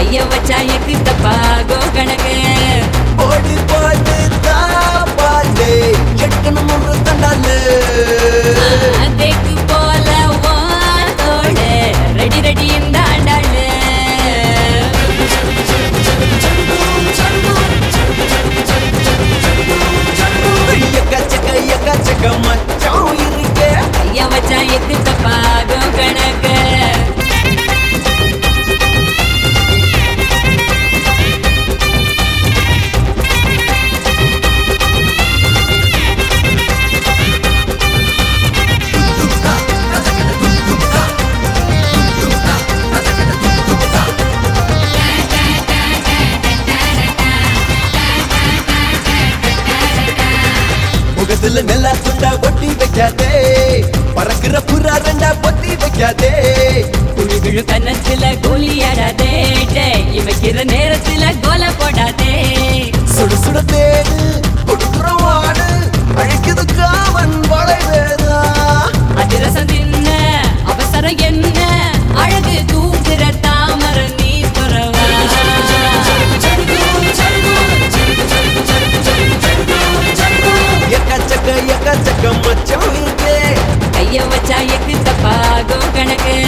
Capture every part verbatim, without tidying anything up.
கைய வச்சா எக்கு தப்பாகும் கணக்கு ஓடி பாடு தாப்பாடு எட்டணும் ஒரு தண்டாலு தேக்கு போல வாடோடு ரெடி ரெடி இந்த ஆண்டாளு எக்கச்சக்க எக்கச்சக்க மச்சம் இருக்கே கைய வச்சா எக்கு தப்பாகும் கணக்கு முகத்துல நெல்லா துண்டா ஒட்டி வைக்காதே பறக்குற புறா ரெண்டா பொத்தி வைக்காதே குழி விழு கன்னத்துல கோலியாடாதே இவைக்கிற நேரத்துல கோல போடாதே சுடு சுட தேடு கொடுக்குற வாடு அழைக்குது காவன் வளைவேதா அதிரசம் தின்ன அவசரம் என்ன அழகு தூக்குற தாமர நீ துறவா எக்கச்சக்க எக்கச்சக்க மச்சம் இருக்கே கைய வச்சா எக்கு தப்பாகும் கணக்கு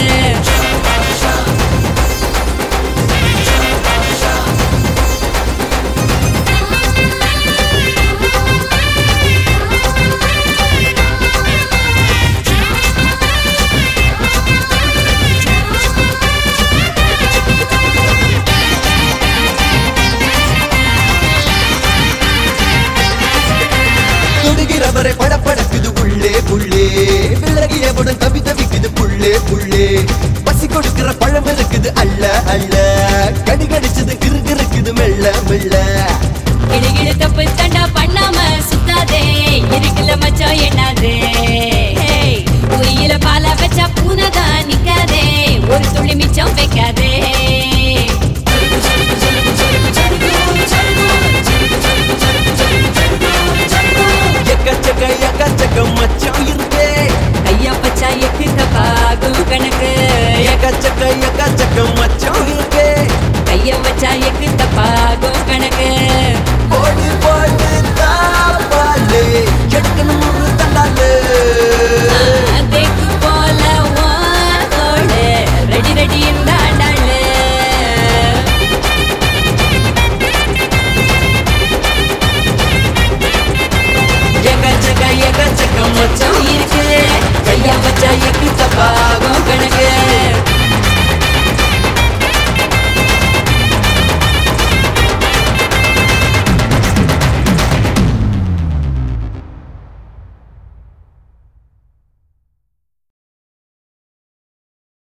துடுகிறவரை படப்படக்குது உள்ளே புள்ளே விலகியவுடன் தவி தவிக்குது புள்ளே புள்ளே பசி கொடுக்கிற பழம் இருக்குது அல்ல அல்ல கடி கடிச்சது கிறுகிறுக்குது மெல்ல மெல்ல கிடுகிடு தப்பு தண்டா பண்ணாம சுத்தாதே இருக்குல்ல மச்சம் எண்ணாதே உயில பால வச்சா பூனதான் நிக்காதே ஒரு துளி மிச்சம் வைக்காதே எக்கச்சக்க எக்கச்சக்க மச்சம் இருக்கே கையா பச்சா எக்கு தப்பாகும் கணக்கு எக்கச்சக்க எக்கச்சக்க மச்சம் இருக்கே கைய வச்சா எக்கு தப்பா